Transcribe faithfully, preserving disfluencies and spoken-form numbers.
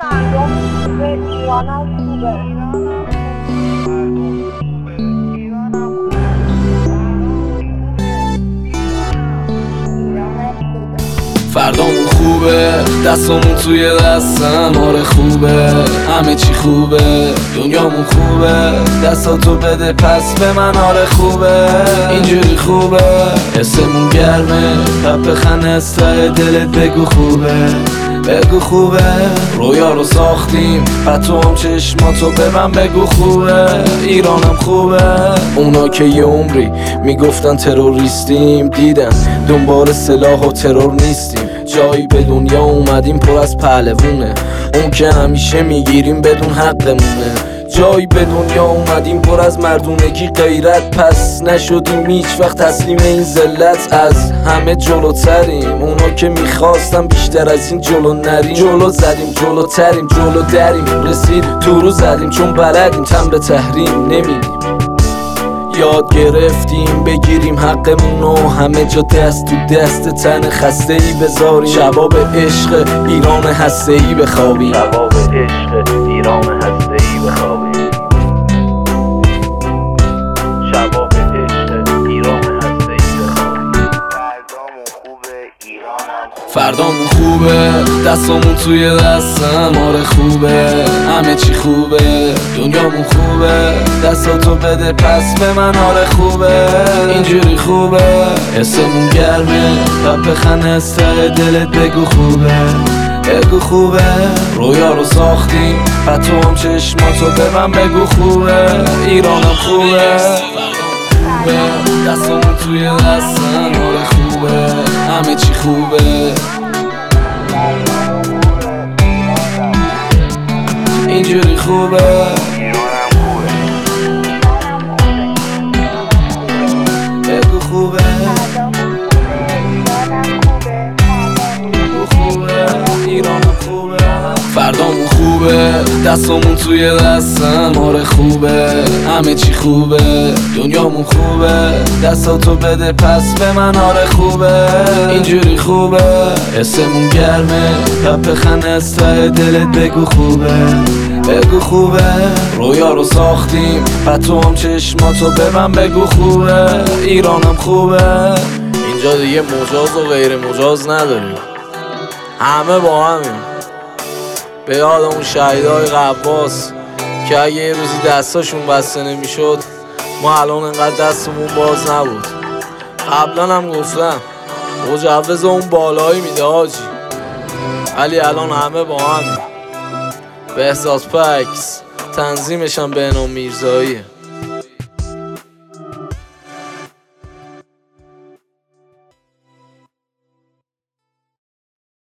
مردم خوبه، ایرانم خوبه. فردامون خوبه، دستامون توی دستم، آره خوبه، همه چی خوبه، دنیامون خوبه، دستاتو بده پس به من، آره خوبه، اینجوری خوبه، حسمون گرمه، پپ خن از ته دلت بگو خوبه، بگو خوبه، رویا رو ساختیم، پتو هم چشماتو به من بگو خوبه، ایرانم خوبه. اونا که یه عمری میگفتن تروریستیم، دیدن دنبال سلاح و ترور نیستیم، جایی به دنیا اومدیم پر از پهلوونه، اون که همیشه میگیریم بدون حقمونه، جایی به دنیا اومدیم پر از مردونگی غیرت، پس نشدیم هیچ وقت تسلیم این ذلت، از همه جلوتریم، اونا که میخواستم بیشتر از این جلو نریم، جلو زدیم جلوتریم، جلو دریم، رسید تو رو زدیم چون بلدیم تن به تحریم نمیدیم، یاد گرفتیم بگیریم حقمونو، همه جا دست تو دست تن خسته ای بذاریم، شباب عشق ایران هسته ای بخوابیم، شباب عشق ایران هسته ای بخوابیم، شباب عشق ایران هسته ای بخوابیم. فردامون خوبه، دستامون توی دستم، آره خوبه، همه چی خوبه، دنیامون خوبه، دستاتو بده پس به من، آره خوبه، اینجوری خوبه، حسمون گرمه، پپ خن از ته دلت بگو خوبه، بگو خوبه، رویا رو ساختیم، پتو هم چشماتو به من بگو خوبه، ایرانم خوبه، خوبه، دستامون توی دستم، آره خوبه، همه چی خوبه، اینجوری خوبه، بگو خوبه، بگو خوبه، ایرانم خوبه. فردامون خوبه، دستامون توی دستم، آره خوبه، همه چی خوبه، دنیامون خوبه، دستاتو بده پس به من، آره خوبه، اینجوری خوبه، حسمون گرمه، پپ خن از ته دلت بگو خوبه، بگو خوبه، رویا رو ساختیم، پتو هم چشماتو به من بگو خوبه، ایرانم خوبه. اینجا دیگه مجاز و غیر مجاز نداریم، همه با همیم، به یاد اون شهیدای قباس که اگه یه روزی دستاشون بسته نمیشد ما الان انقدر دستمون باز نبود. قبلا هم گفتم مجوز اون بالایی میده حاجی، ولی الان همه با هم. بهزاد پکس تنظیمشم بهنام میرزاییه.